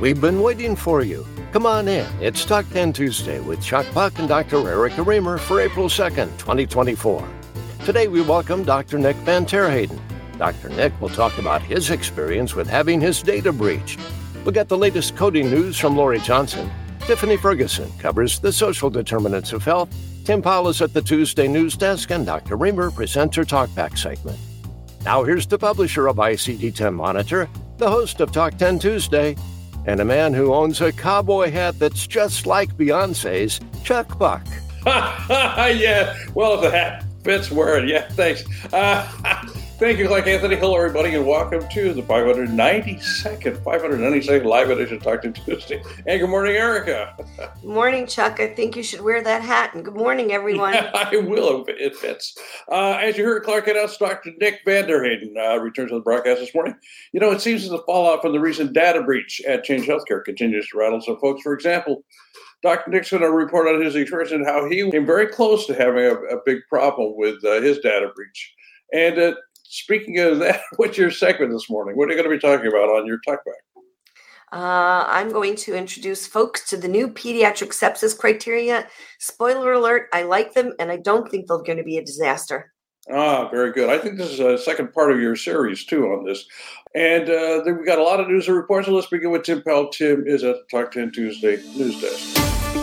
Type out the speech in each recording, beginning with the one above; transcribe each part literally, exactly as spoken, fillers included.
We've been waiting for you. Come on in. It's Talk ten Tuesday with Chuck Buck and Doctor Erica Remer for April second, twenty twenty-four. Today we welcome Doctor Nick Van Terheyden. Doctor Nick will talk about his experience with having his data breached. We'll get the latest coding news from Lori Johnson. Tiffany Ferguson covers the social determinants of health. Tim Powell is at the Tuesday News Desk, and Doctor Remer presents her Talkback segment. Now here's the publisher of I C D ten Monitor, the host of Talk ten Tuesday, and a man who owns a cowboy hat that's just like Beyonce's, Chuck Buck. Yeah, well, if the hat fits, wear it. Yeah, thanks. Uh, thank you, like Anthony. Hello, everybody, and welcome to the five hundred ninety-second, five hundred ninety-second live edition of Talk ten Tuesday. And good morning, Erica. Good morning, Chuck. I think you should wear that hat. And good morning, everyone. Yeah, I will if it fits. Uh, as you heard, Clark announced Doctor Nick Van Terheyden uh, returns to the broadcast this morning. You know, it seems that the fallout from the recent data breach at Change Healthcare continues to rattle some folks. For example, Doctor Nick's going to report on his experience and how he came very close to having a, a big problem with uh, his data breach. And uh, speaking of that, what's your segment this morning? What are you going to be talking about on your Talkback? Uh, I'm going to introduce folks to the new pediatric sepsis criteria. Spoiler alert, I like them, and I don't think they're going to be a disaster. Ah, very good. I think this is a second part of your series, too, on this. And uh, then we've got a lot of news and reports. So let's begin with Tim Powell. Tim is at the Talk ten Tuesday News Desk.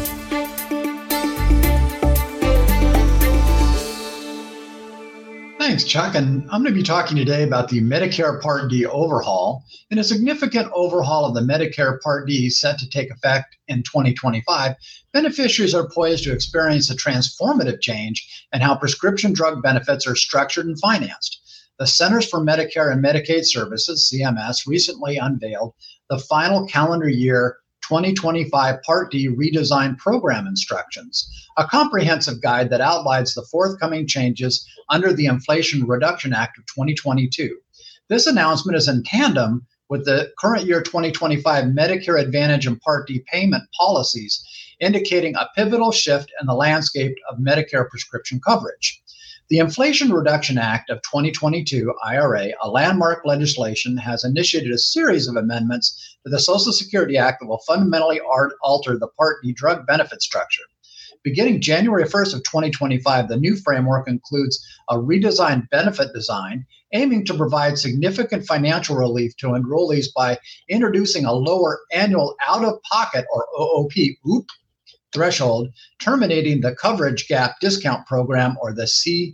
Thanks, Chuck. And I'm going to be talking today about the Medicare Part D overhaul. In a significant overhaul of the Medicare Part D set to take effect in twenty twenty-five, beneficiaries are poised to experience a transformative change in how prescription drug benefits are structured and financed. The Centers for Medicare and Medicaid Services, C M S, recently unveiled the final calendar year twenty twenty-five Part D redesign program instructions, a comprehensive guide that outlines the forthcoming changes under the Inflation Reduction Act of twenty twenty-two. This announcement is in tandem with the current year twenty twenty-five Medicare Advantage and Part D payment policies, indicating a pivotal shift in the landscape of Medicare prescription coverage. The Inflation Reduction Act of twenty twenty-two, I R A, a landmark legislation, has initiated a series of amendments to the Social Security Act that will fundamentally alter the Part D drug benefit structure. Beginning January first of twenty twenty-five, the new framework includes a redesigned benefit design aiming to provide significant financial relief to enrollees by introducing a lower annual out-of-pocket, or O O P, oop, threshold, terminating the coverage gap discount program, or the C,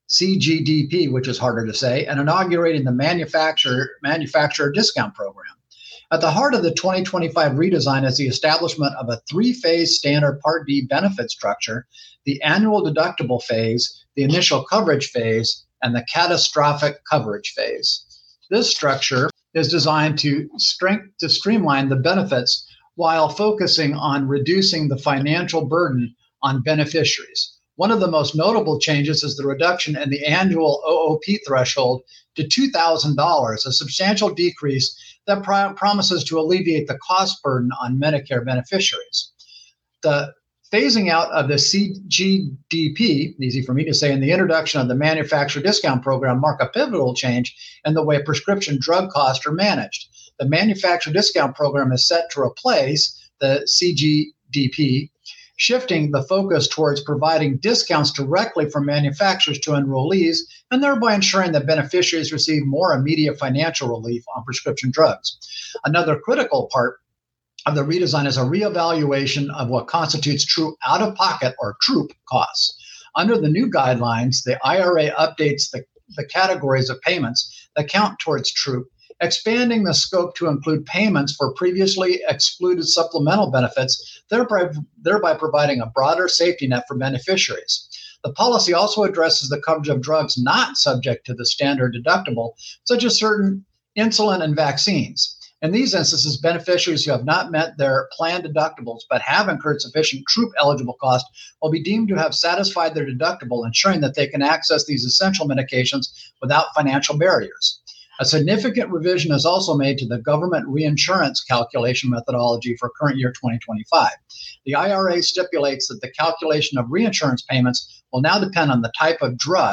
CGDP, which is harder to say, and inaugurating the manufacturer manufacturer discount program. At the heart of the twenty twenty-five redesign is the establishment of a three-phase standard Part D benefit structure: the annual deductible phase, the initial coverage phase, and the catastrophic coverage phase. This structure is designed to strength to streamline the benefits while focusing on reducing the financial burden on beneficiaries. One of the most notable changes is the reduction in the annual O O P threshold to two thousand dollars, a substantial decrease that pro- promises to alleviate the cost burden on Medicare beneficiaries. The phasing out of the C G D P, easy for me to say, and the introduction of the manufacturer discount program mark a pivotal change in the way prescription drug costs are managed. The manufacturer discount program is set to replace the C G D P, shifting the focus towards providing discounts directly from manufacturers to enrollees, and thereby ensuring that beneficiaries receive more immediate financial relief on prescription drugs. Another critical part of the redesign is a reevaluation of what constitutes true out-of-pocket, or TROOP, costs. Under the new guidelines, the I R A updates the, the categories of payments that count towards TROOP, expanding the scope to include payments for previously excluded supplemental benefits, thereby, thereby providing a broader safety net for beneficiaries. The policy also addresses the coverage of drugs not subject to the standard deductible, such as certain insulin and vaccines. In these instances, beneficiaries who have not met their planned deductibles but have incurred sufficient TROOP-eligible costs will be deemed to have satisfied their deductible, ensuring that they can access these essential medications without financial barriers. A significant revision is also made to the government reinsurance calculation methodology for current year twenty twenty-five. The I R A stipulates that the calculation of reinsurance payments will now depend on the type of drug,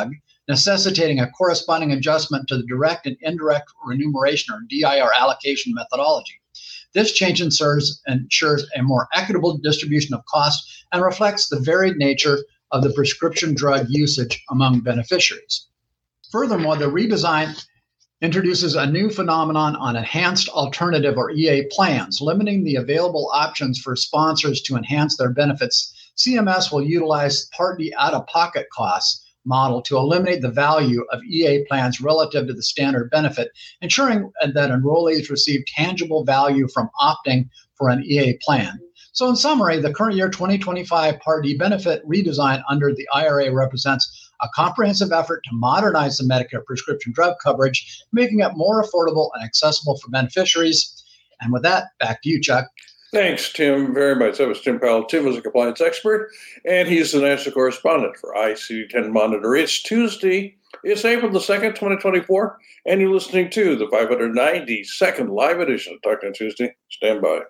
necessitating a corresponding adjustment to the direct and indirect remuneration or D I R allocation methodology. This change ensures, ensures a more equitable distribution of costs and reflects the varied nature of the prescription drug usage among beneficiaries. Furthermore, the redesign introduces a new phenomenon on enhanced alternative or E A plans, limiting the available options for sponsors to enhance their benefits. C M S will utilize Part D out-of-pocket costs model to eliminate the value of E A plans relative to the standard benefit, ensuring that enrollees receive tangible value from opting for an E A plan. So in summary, the current year twenty twenty-five Part D benefit redesign under the I R A represents a comprehensive effort to modernize the Medicare prescription drug coverage, making it more affordable and accessible for beneficiaries. And with that, back to you, Chuck. Thanks, Tim, very much. That was Tim Powell. Tim is a compliance expert, and he's the national correspondent for I C D ten Monitor. It's Tuesday. It's April the second, twenty twenty-four, and you're listening to the five hundred ninety-second live edition of Talk ten Tuesday. Stand by.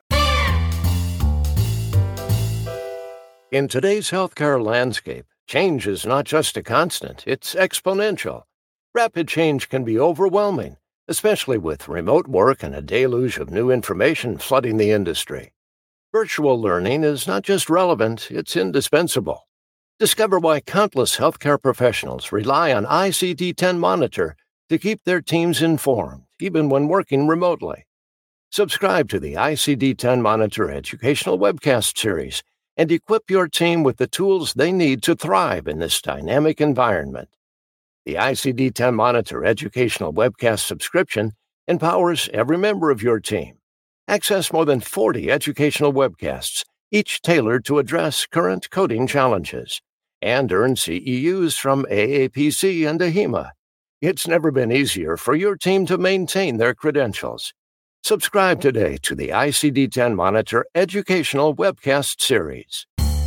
In today's healthcare landscape, change is not just a constant, it's exponential. Rapid change can be overwhelming, especially with remote work and a deluge of new information flooding the industry. Virtual learning is not just relevant, it's indispensable. Discover why countless healthcare professionals rely on I C D ten Monitor to keep their teams informed, even when working remotely. Subscribe to the I C D ten Monitor educational webcast series and equip your team with the tools they need to thrive in this dynamic environment. The I C D ten Monitor educational webcast subscription empowers every member of your team. Access more than forty educational webcasts, each tailored to address current coding challenges, and earn C E Us from A A P C and AHIMA. It's never been easier for your team to maintain their credentials. Subscribe today to the I C D ten Monitor educational webcast series.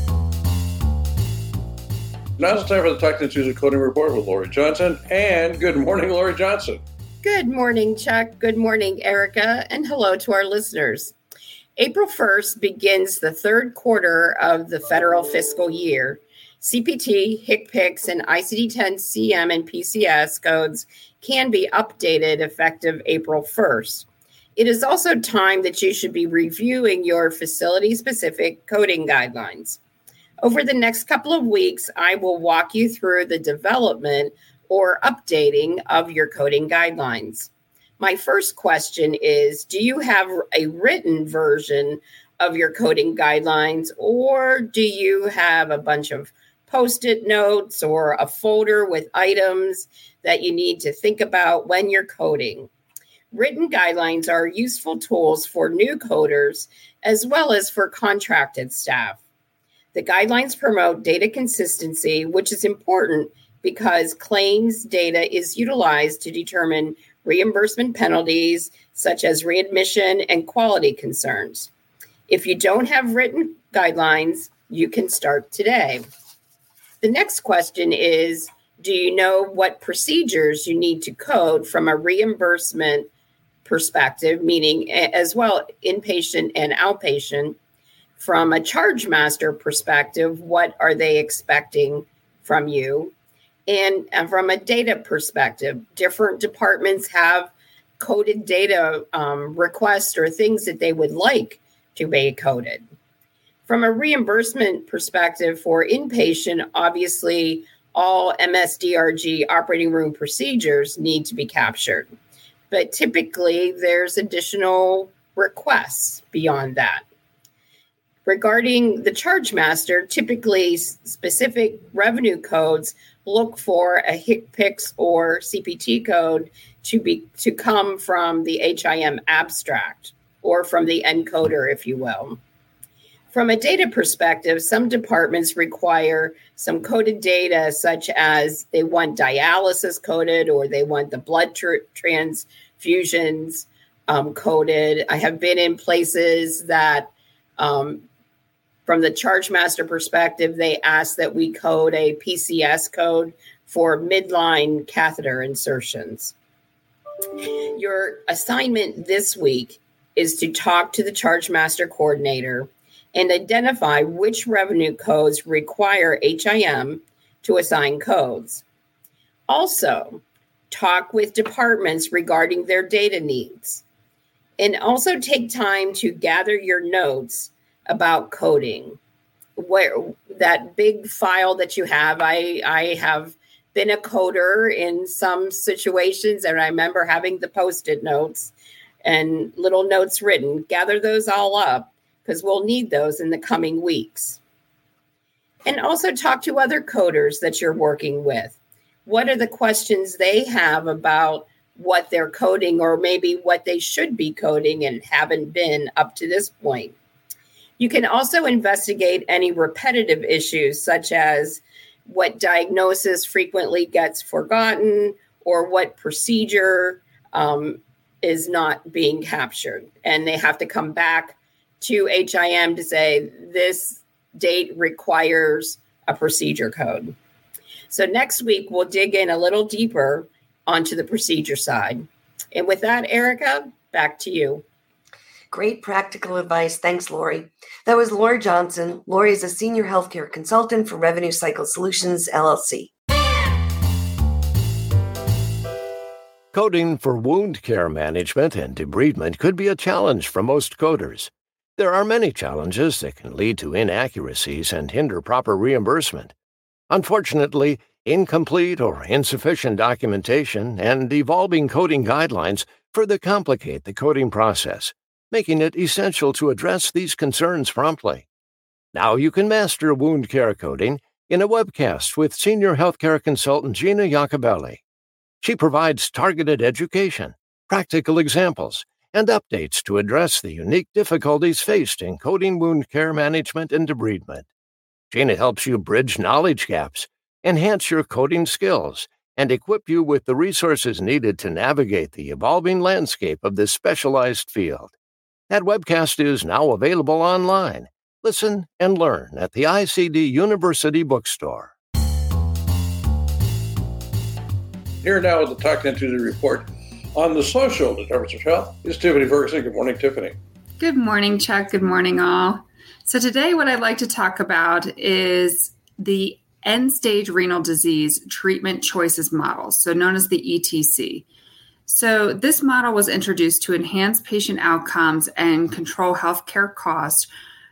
Now it's time for the Talk ten Tuesday Coding Report with Lori Johnson. And good morning, Lori Johnson. Good morning, Chuck. Good morning, Erica. And hello to our listeners. April first begins the third quarter of the federal fiscal year. C P T, H C P C S, and I C D ten C M and P C S codes can be updated effective April first. It is also time that you should be reviewing your facility-specific coding guidelines. Over the next couple of weeks, I will walk you through the development or updating of your coding guidelines. My first question is, do you have a written version of your coding guidelines, or do you have a bunch of Post-it notes or a folder with items that you need to think about when you're coding? Written guidelines are useful tools for new coders as well as for contracted staff. The guidelines promote data consistency, which is important because claims data is utilized to determine reimbursement penalties such as readmission and quality concerns. If you don't have written guidelines, you can start today. The next question is, do you know what procedures you need to code from a reimbursement perspective, meaning as well inpatient and outpatient? From a charge master perspective, what are they expecting from you? And from a data perspective, different departments have coded data um, requests or things that they would like to be coded. From a reimbursement perspective for inpatient, obviously all M S D R G operating room procedures need to be captured. But typically there's additional requests beyond that. Regarding the charge master, typically specific revenue codes look for a H C P C S or C P T code to be to come from the H I M abstract or from the encoder, if you will. From a data perspective, some departments require some coded data, such as they want dialysis coded or they want the blood tr- transfusions um, coded. I have been in places that um, from the charge master perspective, they ask that we code a P C S code for midline catheter insertions. Your assignment this week is to talk to the charge master coordinator and identify which revenue codes require H I M to assign codes. Also, talk with departments regarding their data needs. And also take time to gather your notes about coding. Where that big file that you have, I, I have been a coder in some situations, and I remember having the Post-it notes and little notes written. Gather those all up because we'll need those in the coming weeks. And also talk to other coders that you're working with. What are the questions they have about what they're coding, or maybe what they should be coding and haven't been up to this point? You can also investigate any repetitive issues, such as what diagnosis frequently gets forgotten or what procedure um, is not being captured. And they have to come back to H I M to say, this date requires a procedure code. So next week, we'll dig in a little deeper onto the procedure side. And with that, Erica, back to you. Great practical advice. Thanks, Lori. That was Lori Johnson. Lori is a senior healthcare consultant for Revenue Cycle Solutions, L L C. Coding for wound care management and debridement could be a challenge for most coders. There are many challenges that can lead to inaccuracies and hinder proper reimbursement. Unfortunately, incomplete or insufficient documentation and evolving coding guidelines further complicate the coding process, making it essential to address these concerns promptly. Now you can master wound care coding in a webcast with senior healthcare consultant Gina Iacobelli. She provides targeted education, practical examples, and updates to address the unique difficulties faced in coding wound care management and debridement. Gina helps you bridge knowledge gaps, enhance your coding skills, and equip you with the resources needed to navigate the evolving landscape of this specialized field. That webcast is now available online. Listen and learn at the I C D University Bookstore. Here now with the Talk ten Tuesday report on the social determinants of health is Tiffany Ferguson. Good morning, Tiffany. Good morning, Chuck. Good morning, all. So today what I'd like to talk about is the end-stage renal disease treatment choices model, so known as the E T C. So this model was introduced to enhance patient outcomes and control healthcare costs,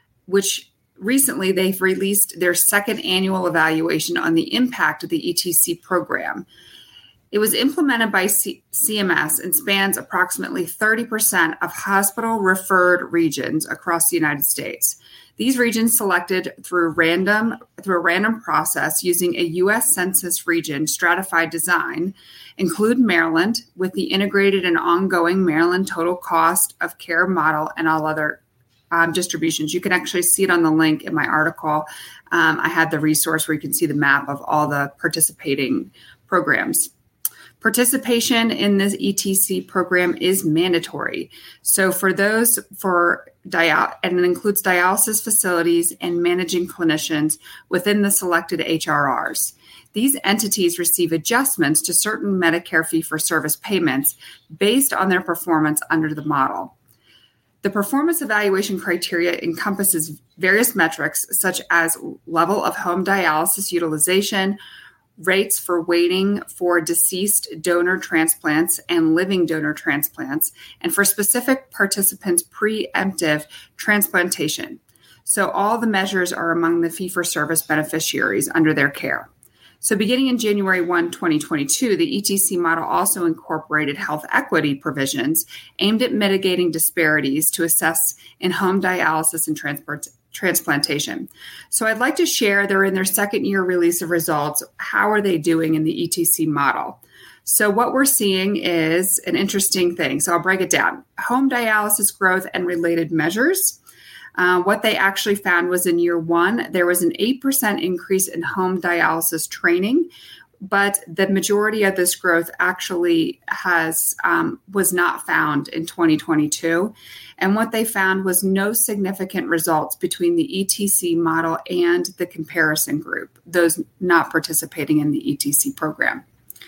which recently they've released their second annual evaluation on the impact of the E T C program. It was implemented by C- CMS and spans approximately thirty percent of hospital-referred regions across the United States. These regions selected through random through a random process using a U S Census region stratified design include Maryland with the integrated and ongoing Maryland total cost of care model and all other um, distributions. You can actually see it on the link in my article. Um, I had the resource where you can see the map of all the participating programs. Participation in this E T C program is mandatory. So for those for dial, and it includes dialysis facilities and managing clinicians within the selected H R Rs. These entities receive adjustments to certain Medicare fee-for-service payments based on their performance under the model. The performance evaluation criteria encompasses various metrics such as level of home dialysis utilization, rates for waiting for deceased donor transplants and living donor transplants, and for specific participants' preemptive transplantation. So all the measures are among the fee-for-service beneficiaries under their care. So beginning in January first, twenty twenty-two, the E T C model also incorporated health equity provisions aimed at mitigating disparities to assess in-home dialysis and transport transplantation. So I'd like to share, they're in their second year release of results. How are they doing in the E T C model? So what we're seeing is an interesting thing. So I'll break it down. Home dialysis growth and related measures. Uh, what they actually found was in year one, there was an eight percent increase in home dialysis training, but the majority of this growth actually has um, was not found in twenty twenty-two. And what they found was no significant results between the E T C model and the comparison group, those not participating in the E T C program.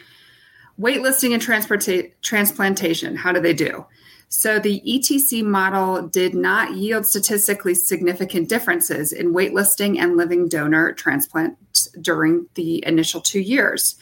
Waitlisting and transporta- transplantation, how do they do? So the E T C model did not yield statistically significant differences in waitlisting and living donor transplants during the initial two years.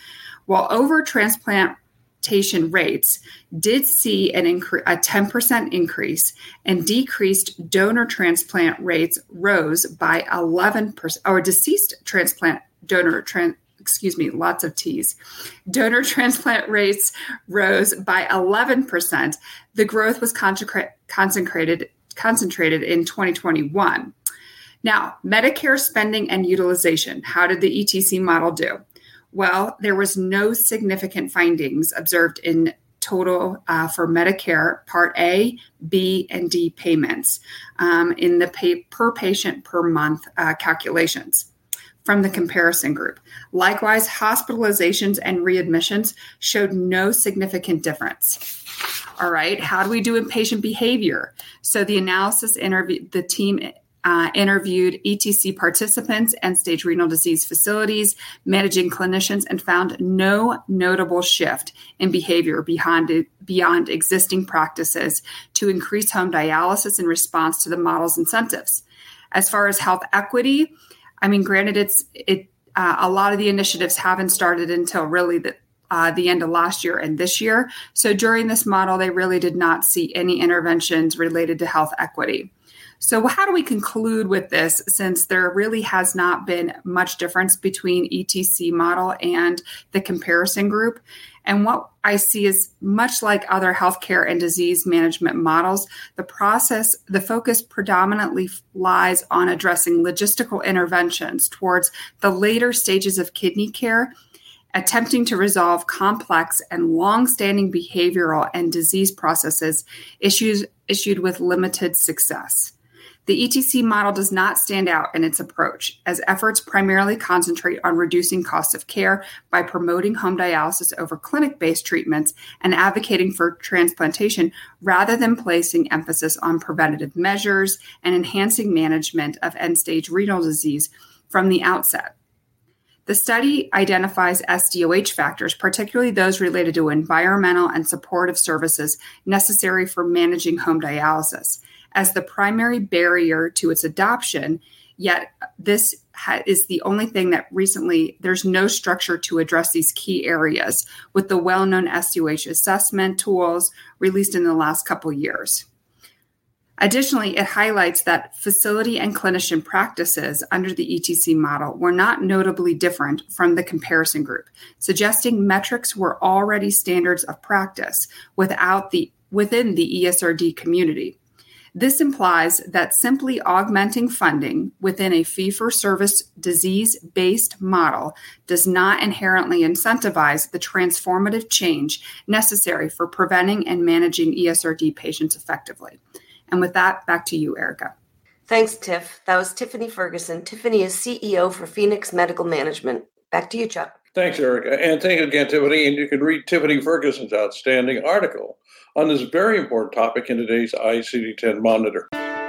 while over transplantation rates did see an incre- a ten percent increase, and decreased donor transplant rates rose by eleven percent, or deceased transplant donor trans excuse me, lots of T's. Donor transplant rates rose by eleven percent. The growth was concentra- concentrated concentrated in twenty twenty-one. Now, Medicare spending and utilization. How did the E T C model do? Well, there was no significant findings observed in total uh, for Medicare Part A, B, and D payments um, in the pay per patient per month uh, calculations from the comparison group. Likewise, hospitalizations and readmissions showed no significant difference. All right, how do we do in patient behavior? So the analysis interviewed, the team uh, interviewed E T C participants, end-stage renal disease facilities, managing clinicians, and found no notable shift in behavior beyond, beyond existing practices to increase home dialysis in response to the model's incentives. As far as health equity, I mean, granted, it's it. Uh, a lot of the initiatives haven't started until really the uh, the end of last year and this year. So during this model, they really did not see any interventions related to health equity. So how do we conclude with this, since there really has not been much difference between E T C model and the comparison group? And what I see is, much like other healthcare and disease management models, the process, the focus predominantly lies on addressing logistical interventions towards the later stages of kidney care, attempting to resolve complex and long-standing behavioral and disease processes issues issued with limited success. The E T C model does not stand out in its approach, as efforts primarily concentrate on reducing costs of care by promoting home dialysis over clinic-based treatments and advocating for transplantation, rather than placing emphasis on preventative measures and enhancing management of end-stage renal disease from the outset. The study identifies S D O H factors, particularly those related to environmental and supportive services necessary for managing home dialysis, as the primary barrier to its adoption, yet this ha- is the only thing that recently, there's no structure to address these key areas with the well-known S D O H assessment tools released in the last couple years. Additionally, it highlights that facility and clinician practices under the E T C model were not notably different from the comparison group, suggesting metrics were already standards of practice without the, within the E S R D community. This implies that simply augmenting funding within a fee-for-service disease-based model does not inherently incentivize the transformative change necessary for preventing and managing E S R D patients effectively. And with that, back to you, Erica. Thanks, Tiff. That was Tiffany Ferguson. Tiffany is C E O for Phoenix Medical Management. Back to you, Chuck. Thanks, Erica. And thank you again, Tiffany. And you can read Tiffany Ferguson's outstanding article on this very important topic in today's I C D ten Monitor.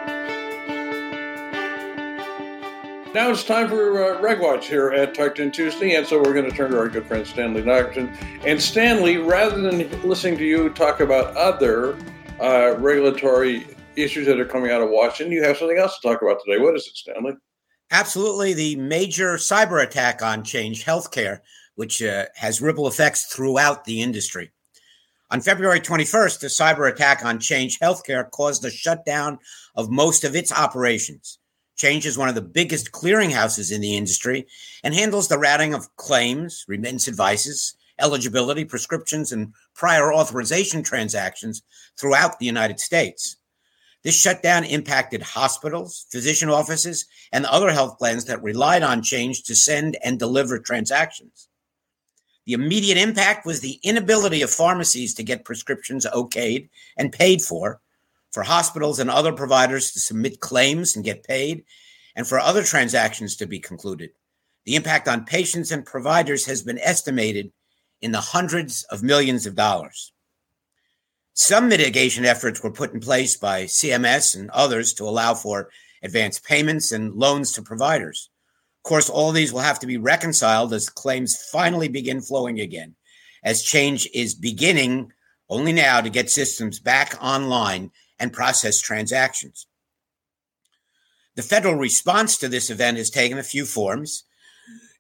Now it's time for uh, RegWatch here at Talk ten Tuesday, and so we're going to turn to our good friend Stanley Nockerton. And Stanley, rather than listening to you talk about other uh, regulatory issues that are coming out of Washington, you have something else to talk about today. What is it, Stanley? Absolutely. The major cyber attack on Change Healthcare, which uh, has ripple effects throughout the industry. On February twenty-first, a cyber attack on Change Healthcare caused the shutdown of most of its operations. Change is one of the biggest clearinghouses in the industry and handles the routing of claims, remittance advices, eligibility, prescriptions, and prior authorization transactions throughout the United States. This shutdown impacted hospitals, physician offices, and other health plans that relied on Change to send and deliver transactions. The immediate impact was the inability of pharmacies to get prescriptions okayed and paid for, for hospitals and other providers to submit claims and get paid, and for other transactions to be concluded. The impact on patients and providers has been estimated in the hundreds of millions of dollars. Some mitigation efforts were put in place by C M S and others to allow for advanced payments and loans to providers. Of course, all these will have to be reconciled as claims finally begin flowing again, as Change is beginning only now to get systems back online and process transactions. The federal response to this event has taken a few forms.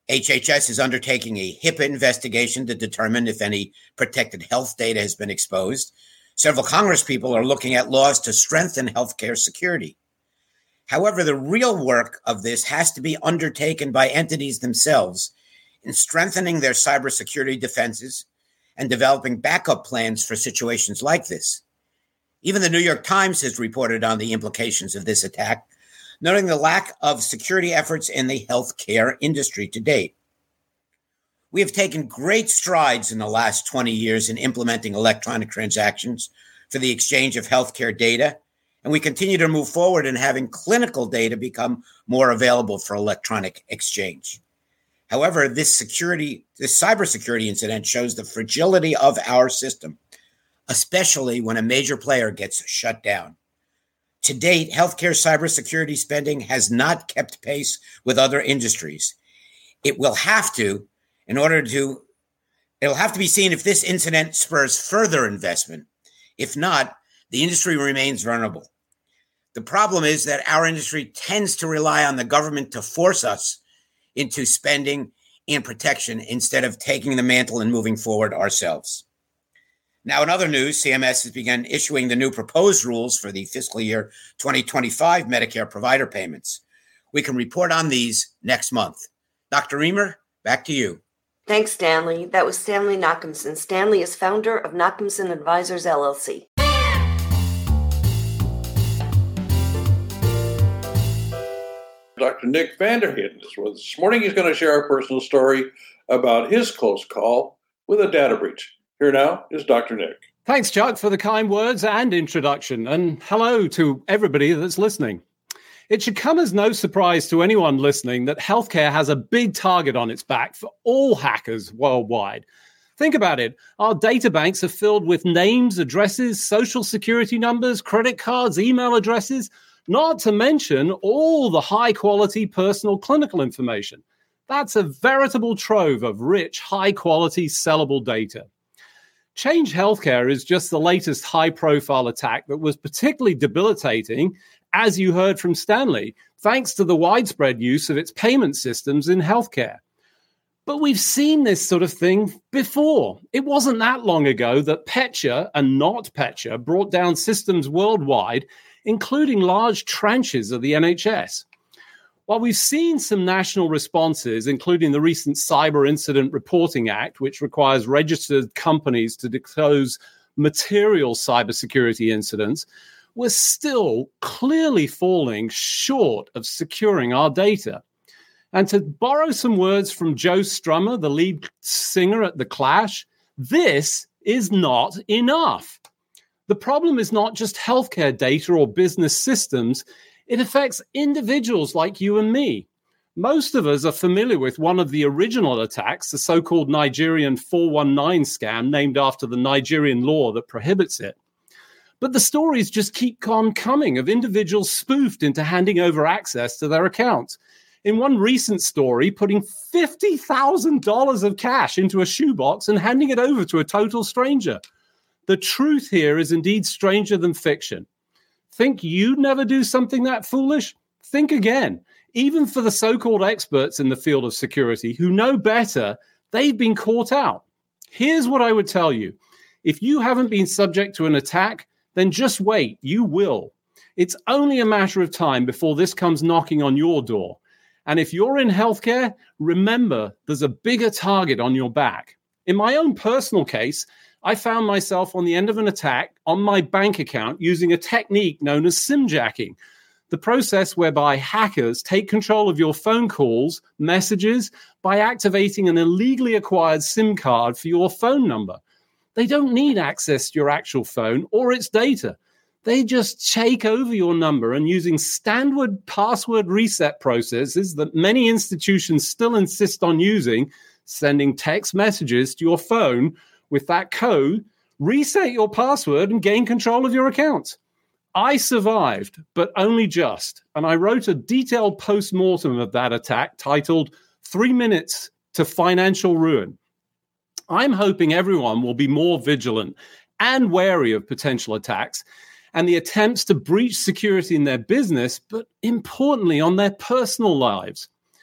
H H S is undertaking a HIPAA investigation to determine if any protected health data has been exposed. Several Congresspeople are looking at laws to strengthen healthcare security. However, the real work of this has to be undertaken by entities themselves in strengthening their cybersecurity defenses and developing backup plans for situations like this. Even the New York Times has reported on the implications of this attack, noting the lack of security efforts in the healthcare industry to date. We have taken great strides in the last twenty years in implementing electronic transactions for the exchange of healthcare data, and we continue to move forward in having clinical data become more available for electronic exchange. However, this security, this cybersecurity incident shows the fragility of our system, especially when a major player gets shut down. To date, healthcare cybersecurity spending has not kept pace with other industries. It will have to, in order to, it'll have to be seen if this incident spurs further investment. If not, the industry remains vulnerable. The problem is that our industry tends to rely on the government to force us into spending and protection instead of taking the mantle and moving forward ourselves. Now, in other news, C M S has begun issuing the new proposed rules for the fiscal year twenty twenty-five Medicare provider payments. We can report on these next month. Doctor Remer, back to you. Thanks, Stanley. That was Stanley Nachimson. Stanley is founder of Nachimson Advisors, L L C. Doctor Nick Vanderheden is with us this morning. He's going to share a personal story about his close call with a data breach. Here now is Doctor Nick. Thanks, Chuck, for the kind words and introduction. And hello to everybody that's listening. It should come as no surprise to anyone listening that healthcare has a big target on its back for all hackers worldwide. Think about it. Our data banks are filled with names, addresses, social security numbers, credit cards, email addresses, not to mention all the high-quality personal clinical information. That's a veritable trove of rich, high-quality, sellable data. Change Healthcare is just the latest high-profile attack that was particularly debilitating, as you heard from Stanley, thanks to the widespread use of its payment systems in healthcare. But we've seen this sort of thing before. It wasn't that long ago that Petya and NotPetya brought down systems worldwide, including large tranches of the N H S. While we've seen some national responses, including the recent Cyber Incident Reporting Act, which requires registered companies to disclose material cybersecurity incidents, we're still clearly falling short of securing our data. And to borrow some words from Joe Strummer, the lead singer at The Clash, this is not enough. The problem is not just healthcare data or business systems. It affects individuals like you and me. Most of us are familiar with one of the original attacks, the so-called Nigerian four one nine scam, named after the Nigerian law that prohibits it. But the stories just keep on coming of individuals spoofed into handing over access to their accounts. In one recent story, putting fifty thousand dollars of cash into a shoebox and handing it over to a total stranger. The truth here is indeed stranger than fiction. Think you'd never do something that foolish? Think again. Even for the so-called experts in the field of security who know better, they've been caught out. Here's what I would tell you. If you haven't been subject to an attack, then just wait. You will. It's only a matter of time before this comes knocking on your door. And if you're in healthcare, remember there's a bigger target on your back. In my own personal case, I found myself on the end of an attack on my bank account using a technique known as SIM-jacking, the process whereby hackers take control of your phone calls, messages, by activating an illegally acquired SIM card for your phone number. They don't need access to your actual phone or its data. They just take over your number and using standard password reset processes that many institutions still insist on using, sending text messages to your phone with that code, reset your password and gain control of your account. I survived, but only just. And I wrote a detailed post-mortem of that attack titled Three Minutes to Financial Ruin. I'm hoping everyone will be more vigilant and wary of potential attacks and the attempts to breach security in their business, but importantly on their personal lives.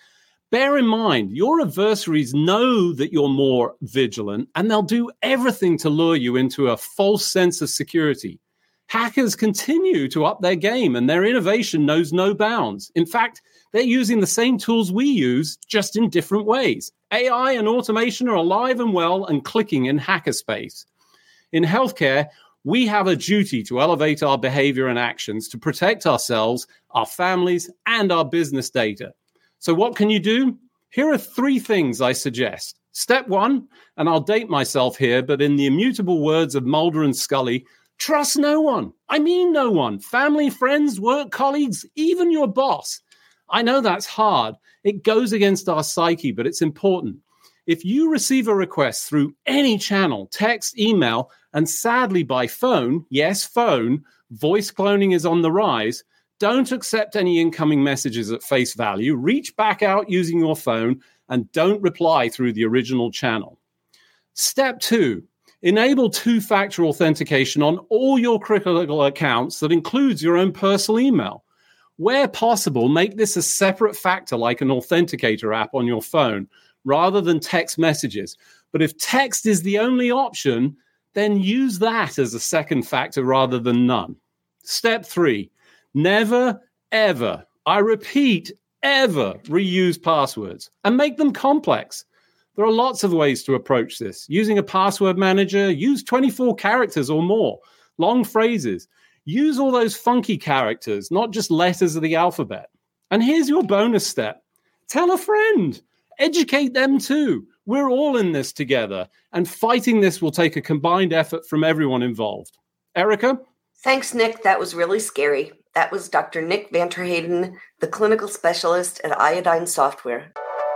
Bear in mind, your adversaries know that you're more vigilant, and they'll do everything to lure you into a false sense of security. Hackers continue to up their game, and their innovation knows no bounds. In fact, they're using the same tools we use, just in different ways. A I and automation are alive and well and clicking in hackerspace. In healthcare, we have a duty to elevate our behavior and actions to protect ourselves, our families, and our business data. So what can you do? Here are three things I suggest. Step one, and I'll date myself here, but in the immutable words of Mulder and Scully, trust no one. I mean no one. Family, friends, work colleagues, even your boss. I know that's hard. It goes against our psyche, but it's important. If you receive a request through any channel, text, email, and sadly by phone, yes, phone, voice cloning is on the rise, don't accept any incoming messages at face value. Reach back out using your phone and don't reply through the original channel. Step two, enable two-factor authentication on all your critical accounts that includes your own personal email. Where possible, make this a separate factor like an authenticator app on your phone rather than text messages. But if text is the only option, then use that as a second factor rather than none. Step three, never, ever, I repeat, ever reuse passwords and make them complex. There are lots of ways to approach this. Using a password manager, use twenty-four characters or more, long phrases. Use all those funky characters, not just letters of the alphabet. And here's your bonus step. Tell a friend. Educate them too. We're all in this together, and fighting this will take a combined effort from everyone involved. Erica? Thanks, Nick. That was really scary. That was Doctor Nick Vanterheyden, the clinical specialist at Iodine Software.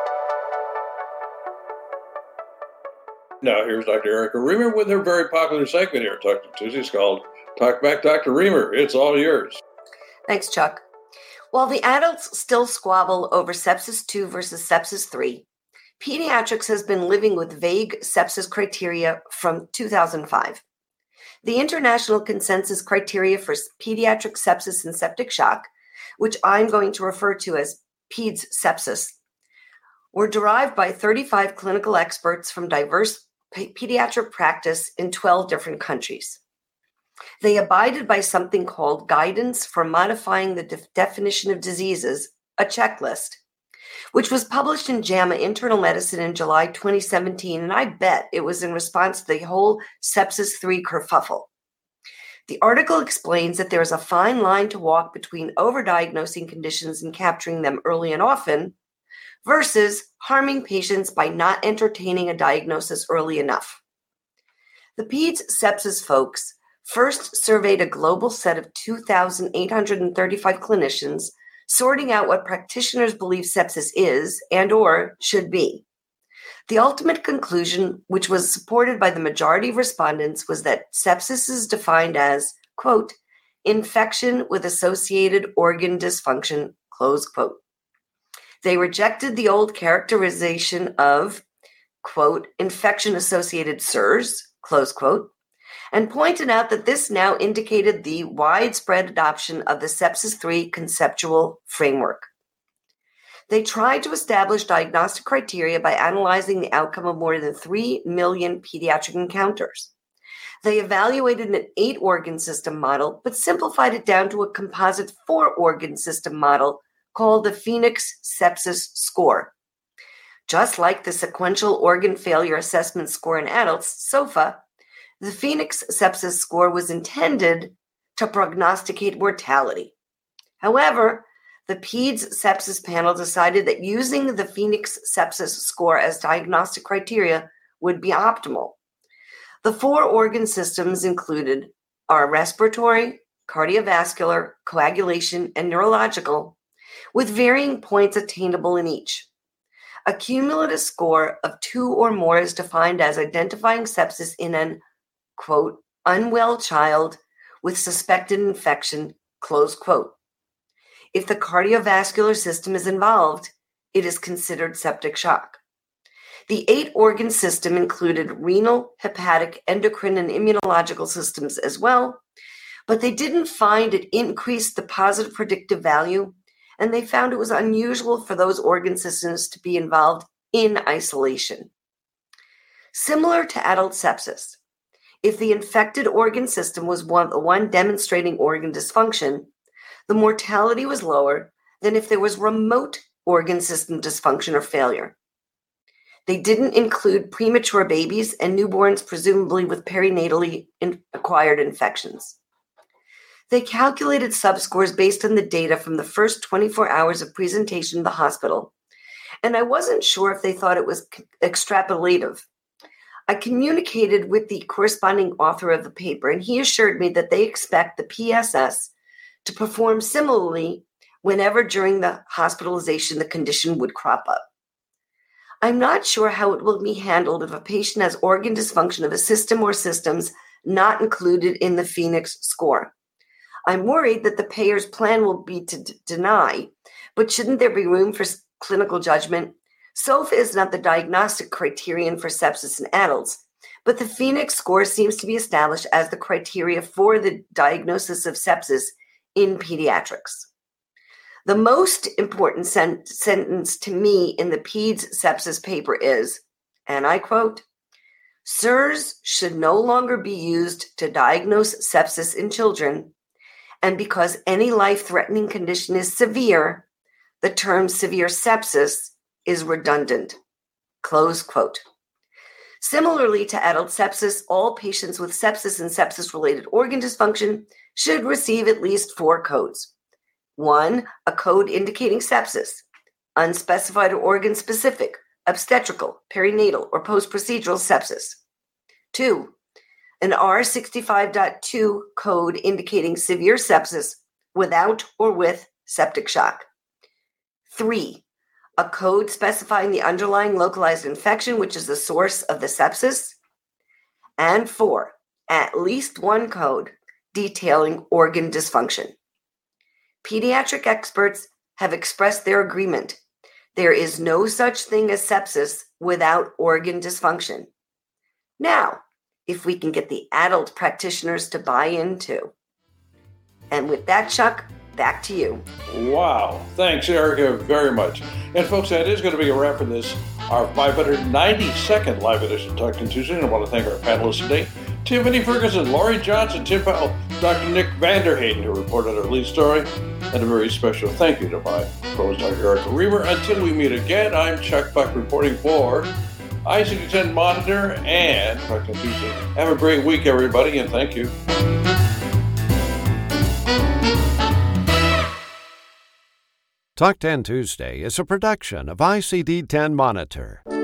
Now, here's Doctor Erica Remer with her very popular segment here at Talk to Tuesdays called Talk Back, Doctor Remer. It's all yours. Thanks, Chuck. While the adults still squabble over sepsis two versus sepsis three, pediatrics has been living with vague sepsis criteria from two thousand five. The international consensus criteria for pediatric sepsis and septic shock, which I'm going to refer to as PEDS sepsis, were derived by thirty-five clinical experts from diverse pediatric practice in twelve different countries. They abided by something called Guidance for Modifying the De- Definition of Diseases, a checklist, which was published in JAMA Internal Medicine in July twenty seventeen, and I bet it was in response to the whole sepsis three kerfuffle. The article explains that there is a fine line to walk between overdiagnosing conditions and capturing them early and often versus harming patients by not entertaining a diagnosis early enough. The PEDS sepsis folks first surveyed a global set of two thousand eight hundred thirty-five clinicians, sorting out what practitioners believe sepsis is and or should be. The ultimate conclusion, which was supported by the majority of respondents, was that sepsis is defined as, quote, infection with associated organ dysfunction, close quote. They rejected the old characterization of, quote, infection-associated S I R S, close quote, and pointed out that this now indicated the widespread adoption of the sepsis three conceptual framework. They tried to establish diagnostic criteria by analyzing the outcome of more than three million pediatric encounters. They evaluated an eight-organ system model, but simplified it down to a composite four-organ system model called the Phoenix Sepsis Score. Just like the Sequential Organ Failure Assessment Score in adults, SOFA, the Phoenix Sepsis Score was intended to prognosticate mortality. However, the PEDS sepsis panel decided that using the Phoenix Sepsis Score as diagnostic criteria would be optimal. The four organ systems included our respiratory, cardiovascular, coagulation, and neurological, with varying points attainable in each. A cumulative score of two or more is defined as identifying sepsis in an, quote, unwell child with suspected infection, close quote. If the cardiovascular system is involved, it is considered septic shock. The eight-organ system included renal, hepatic, endocrine, and immunological systems as well, but they didn't find it increased the positive predictive value, and they found it was unusual for those organ systems to be involved in isolation. Similar to adult sepsis, if the infected organ system was one, the one demonstrating organ dysfunction, the mortality was lower than if there was remote organ system dysfunction or failure. They didn't include premature babies and newborns, presumably with perinatally in- acquired infections. They calculated subscores based on the data from the first twenty-four hours of presentation in the hospital, and I wasn't sure if they thought it was extrapolative. I communicated with the corresponding author of the paper, and he assured me that they expect the P S S to perform similarly whenever during the hospitalization the condition would crop up. I'm not sure how it will be handled if a patient has organ dysfunction of a system or systems not included in the Phoenix score. I'm worried that the payer's plan will be to d- deny, but shouldn't there be room for s- clinical judgment? S O F A is not the diagnostic criterion for sepsis in adults, but the Phoenix score seems to be established as the criteria for the diagnosis of sepsis in pediatrics. The most important sen- sentence to me in the PEDS sepsis paper is, and I quote, "S I R S should no longer be used to diagnose sepsis in children, and because any life-threatening condition is severe, the term severe sepsis is redundant." Close quote. Similarly to adult sepsis, all patients with sepsis and sepsis-related organ dysfunction should receive at least four codes. One, a code indicating sepsis, unspecified or organ-specific, obstetrical, perinatal, or post-procedural sepsis. Two, an R sixty-five point two code indicating severe sepsis without or with septic shock. Three, a code specifying the underlying localized infection, which is the source of the sepsis. And four, at least one code detailing organ dysfunction. Pediatric experts have expressed their agreement. There is no such thing as sepsis without organ dysfunction. Now, if we can get the adult practitioners to buy in too. And with that, Chuck, back to you. Wow. Thanks, Erica, very much. And folks, that is going to be a wrap for this, our five hundred ninety-second live edition of Talk ten Tuesday. And I want to thank our panelists today, Tiffany Ferguson, Laurie Johnson, Tim Powell, Doctor Nick Vanderheyden, who reported our lead story, and a very special thank you to my co-host, Doctor Erica Remer. Until we meet again, I'm Chuck Buck reporting for I C D ten Monitor and Talk ten Tuesday. Have a great week, everybody, and thank you. Talk ten Tuesday is a production of I C D ten Monitor.